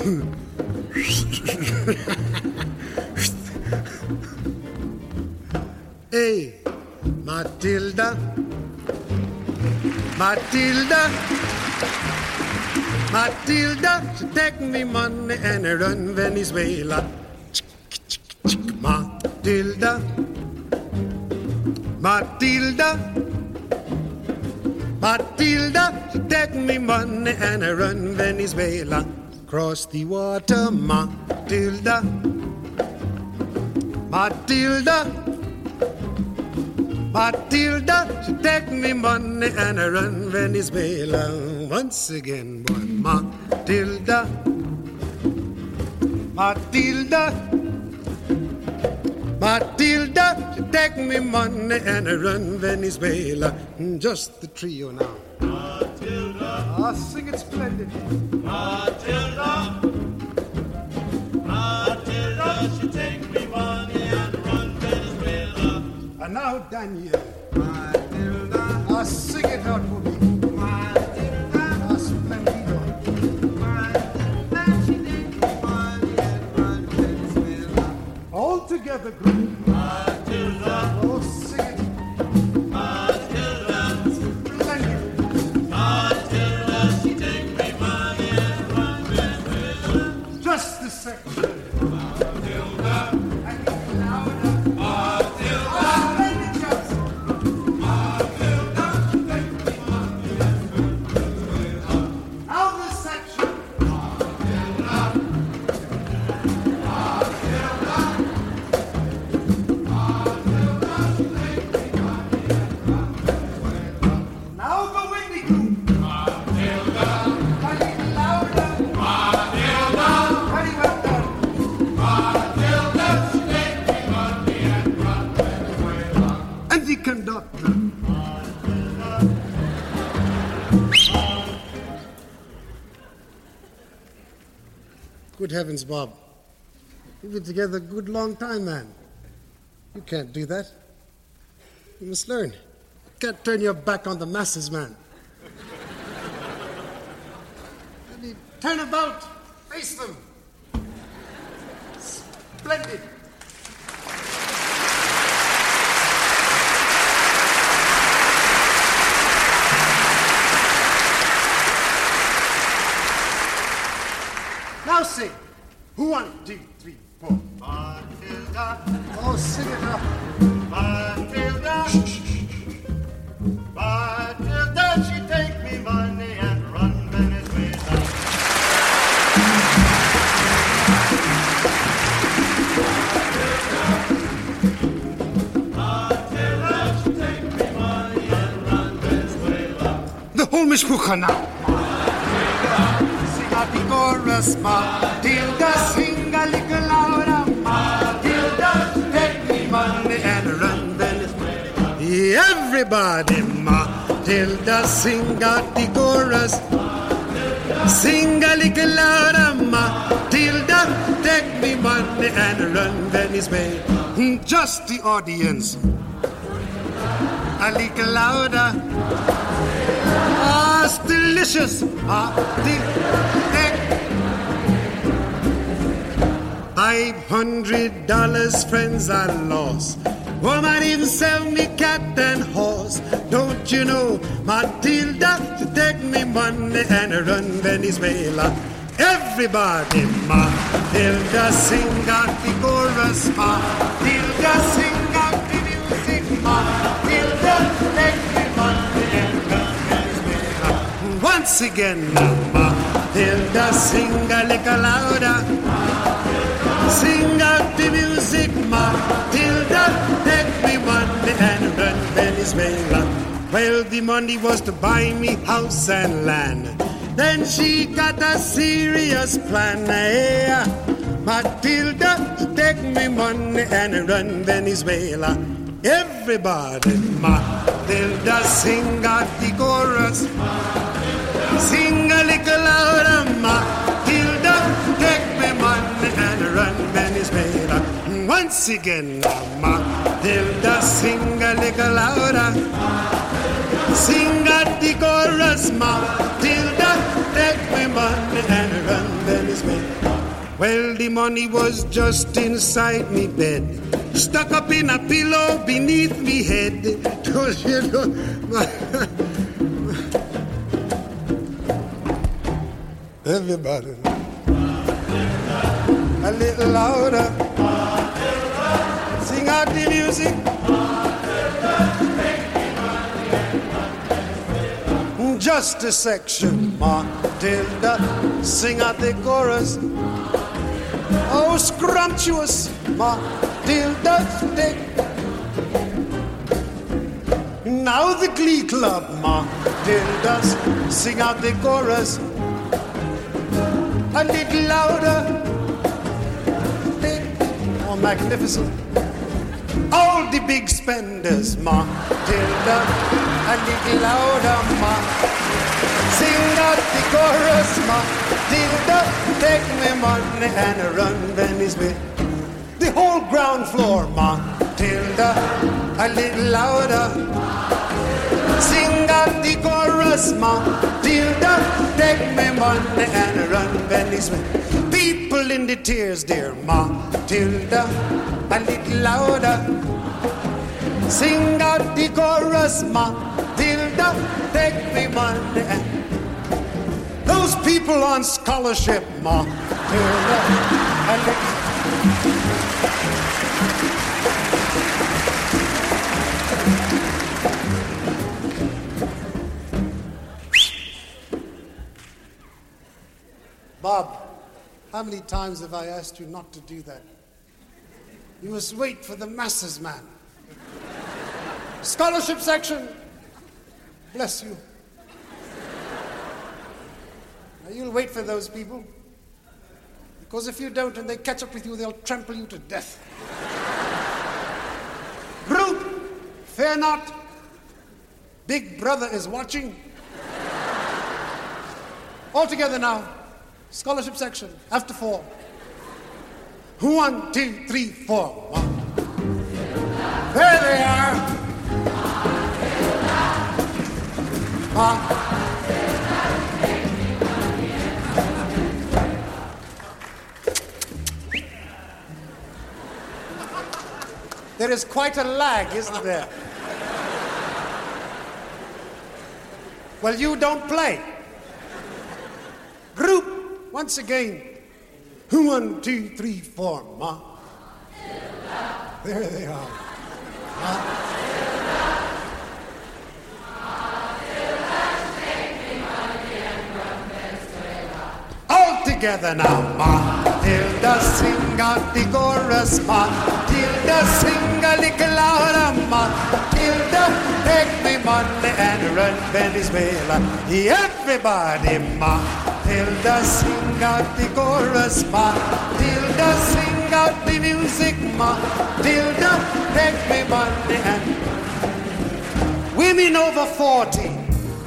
Hey, Matilda, Matilda, Matilda, she take me money and I run Venezuela. Matilda, Matilda, Matilda, she take me money and I run Venezuela. Cross the water, Matilda, Matilda, Matilda, she take me money and I run Venezuela. Once again, boy, Matilda, Matilda, Matilda, she take me money and I run Venezuela. Just the trio now. Matilda, oh, sing it splendid. Matilda, Matilda, she take me money and run Venezuela. And now Daniel. Matilda, oh, sing it out for me. Matilda, oh, splendido. Matilda, she take me money and run Venezuela. All together, group. Matilda, oh, sing it. Matilda, Splendid. Matilda, she take me money and run Venezuela. Just the section. Matilda, And even louder. Matilda, Splendid, Johnson. Matilda, she take me money and run Venezuela. Now the section. Now the windy group. Matilda, And even louder. Matilda, Very well done. Matilda, she take me money and run Venezuela. And the conductor. Good heavens, Bob. We've been together a good long time, man. You can't do that. You must learn. You can't turn your back on the masses, man. I mean, turn about. Face them. Splendid. Now sing. 1, 2, 3, 4. Matilda, Oh, sing it up. Matilda, Matilda, she take me money and run Venezuela. Matilda, she take me money and run Venezuela. The whole mishpucha now. Sing out the chorus, Matilda, sing a little louder. Matilda, take me money and run Venezuela. Everybody, Matilda, sing out the chorus. Sing a little louder, Matilda, take me money and run Venezuela. Just the audience. A little louder. Ah, it's delicious. $500, friends, I lost. Woman even sell me cat and horse. Don't you know, Matilda, she take me money and run Venezuela. Everybody, Matilda, sing out the chorus. Matilda, sing out the music. Matilda, take me money and run Venezuela. Once again, Matilda, sing a little louder. Sing out the music, Matilda, take me money and run Venezuela. Well, the money was to buy me house and land. Then she got a serious plan. Yeah. Matilda, take me money and run Venezuela. Everybody, Matilda, sing out the chorus. Sing a little louder, Matilda, take me money and run Venezuela. Once again, Matilda, sing a little louder. Sing out the chorus, Matilda, take me money and run Venezuela. Well, the money was just inside me bed, stuck up in a pillow beneath me head. Don't you know? Everybody, a little louder. Sing out the music. Just a section, Matilda. Sing out the chorus. Oh, scrumptious Matilda. Now the glee club, Matildas. Sing out the chorus. A little louder. Oh, magnificent. All the big spenders, Matilda. A little louder, Sing out the chorus, Matilda. Take me money and run Venice way. The whole ground floor, Matilda. A little louder. Sing out the chorus, Matilda. Take me money and run Venice way. People in the tears, dear Matilda. A little louder. Sing out the chorus, Matilda. Take me money and those people on scholarship, Matilda. A little Bob, how many times have I asked you not to do that? You must wait for the masses, man. Scholarship section, bless you. Now you'll wait for those people, because if you don't and they catch up with you, they'll trample you to death. Group, fear not. Big brother is watching. All together now. Scholarship section, after 4. 1, 2, 3, 4. 1. There they are. There is quite a lag, isn't there? Well, you don't play. Group. Once again, 1, 2, 3, 4, There they are. All together now, Matilda, sing out the chorus, Matilda, sing a little louder, Matilda, take me money and run Venezuela. Everybody, Matilda, sing out the chorus, Matilda, sing out the music, Matilda, take me money and women over 40.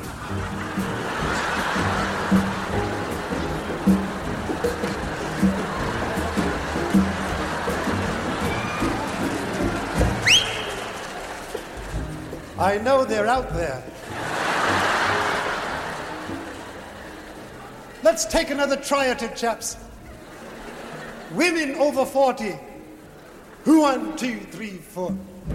I know they're out there. Let's take another try at it, chaps. Women over 40. 1, 2, 3, 4.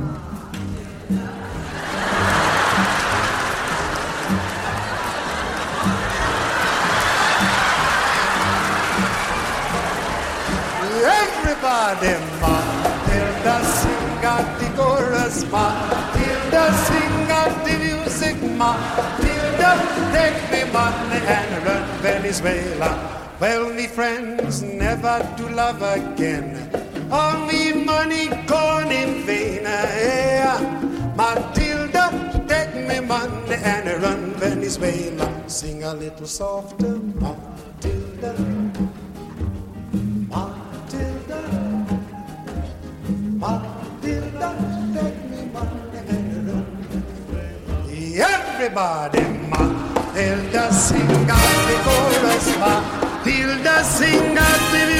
Everybody, Matilda, sing out the chorus, Matilda, sing out the music, Matilda, take me money and run Venezuela. Well, me friends, never to love again. All me money gone in vain. Yeah. Matilda, take me money and run Venezuela. Sing a little softer, Matilda. Matilda, Matilda, take me money and run. Everybody, Matilda, sing out the chorus, Matilda, sing out the